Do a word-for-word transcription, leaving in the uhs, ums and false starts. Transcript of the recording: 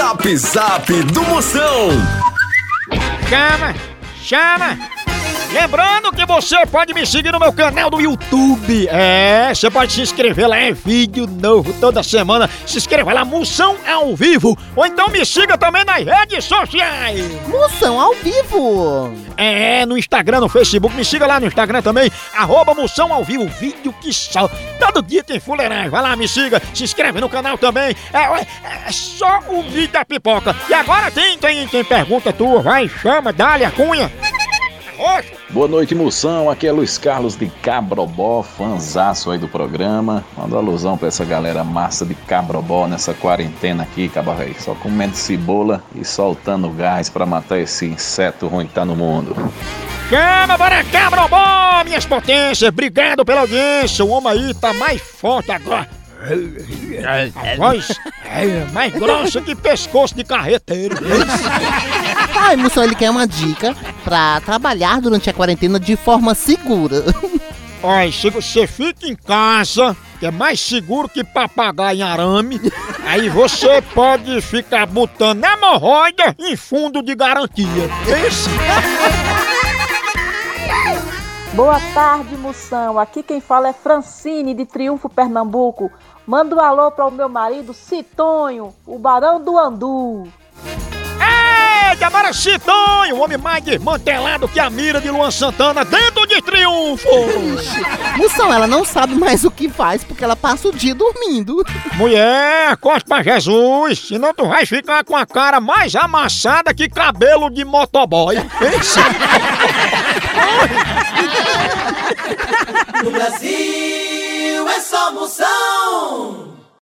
Zap Zap do Moção. Chama, chama. Lembrando que você pode me seguir no meu canal do YouTube. É, você pode se inscrever lá, é vídeo novo toda semana. Se inscreva lá, Moção ao Vivo. Ou então me siga também nas redes sociais. Moção ao Vivo. É, no Instagram, no Facebook. Me siga lá no Instagram também, arroba Moção ao Vivo. Vídeo que só. Todo dia tem fuleiragem. Vai lá, me siga. Se inscreve no canal também. É, é, é só o vídeo da pipoca. E agora tem, tem, tem pergunta tua. Vai, chama, dá-lhe a cunha. Oxe. Boa noite, Moção. Aqui é Luiz Carlos de Cabrobó, fanzaço aí do programa. Manda uma alusão pra essa galera massa de Cabrobó nessa quarentena aqui, cabarrei. Só comendo cebola e soltando gás pra matar esse inseto ruim que tá no mundo. Chama, bora Cabrobó, minhas potências. Obrigado pela audiência. O homem aí tá mais forte agora. A voz é mais grossa que pescoço de carreteiro. Ai, Moção, ele quer uma dica pra trabalhar durante a quarentena de forma segura. Olha, se você fica em casa, que é mais seguro que papagaio em arame, aí você pode ficar botando hemorroida em fundo de garantia. Esse. Boa tarde, Moção. Aqui quem fala é Francine, de Triunfo, Pernambuco. Manda um alô para o meu marido, Citonho, o Barão do Andu. Eita, bora Citonho, o homem mais desmantelado que a mira de Luan Santana dentro de Triunfo. Moção, ela não sabe mais o que faz porque ela passa o dia dormindo. Mulher, corte pra Jesus, senão tu vai ficar com a cara mais amassada que cabelo de motoboy. No Brasil é só Moção.